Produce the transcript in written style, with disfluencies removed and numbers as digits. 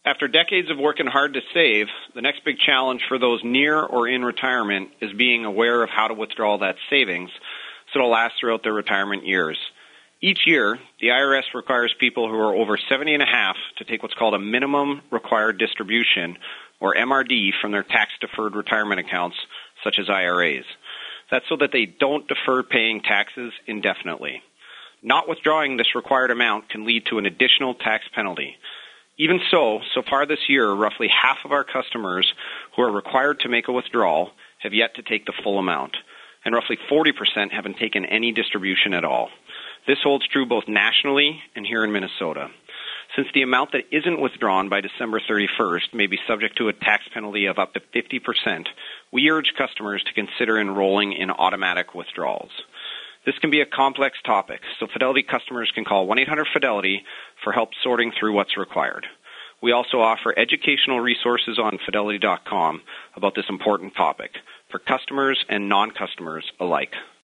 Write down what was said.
After decades of working hard to save, the next big challenge for those near or in retirement is being aware of how to withdraw that savings so it'll last throughout their retirement years. Each year, the IRS requires people who are over 70 and a half to take what's called a minimum required distribution, or MRD, from their tax-deferred retirement accounts, such as IRAs. That's so that they don't defer paying taxes indefinitely. Not withdrawing this required amount can lead to an additional tax penalty. Even so far this year, roughly half of our customers who are required to make a withdrawal have yet to take the full amount, and roughly 40% haven't taken any distribution at all. This holds true both nationally and here in Minnesota. Since the amount that isn't withdrawn by December 31st may be subject to a tax penalty of up to 50%, we urge customers to consider enrolling in automatic withdrawals. This can be a complex topic, so Fidelity customers can call 1-800-FIDELITY for help sorting through what's required. We also offer educational resources on Fidelity.com about this important topic for customers and non-customers alike.